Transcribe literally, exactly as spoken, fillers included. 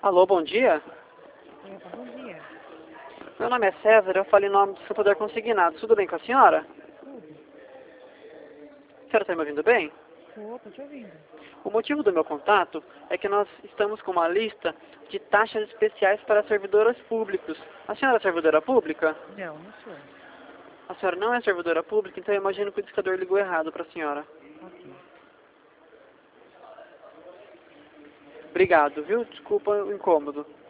Alô, bom dia. Opa, bom dia. Meu nome é César, eu falo em nome do seu poder consignado. Tudo bem com a senhora? Tudo. A senhora está me ouvindo bem? Tô, tô te ouvindo. O motivo do meu contato é que nós estamos com uma lista de taxas especiais para servidores públicos. A senhora é servidora pública? Não, não sou. A senhora não é servidora pública, então eu imagino que o discador ligou errado para a senhora. Ok. Obrigado, viu? Desculpa o incômodo.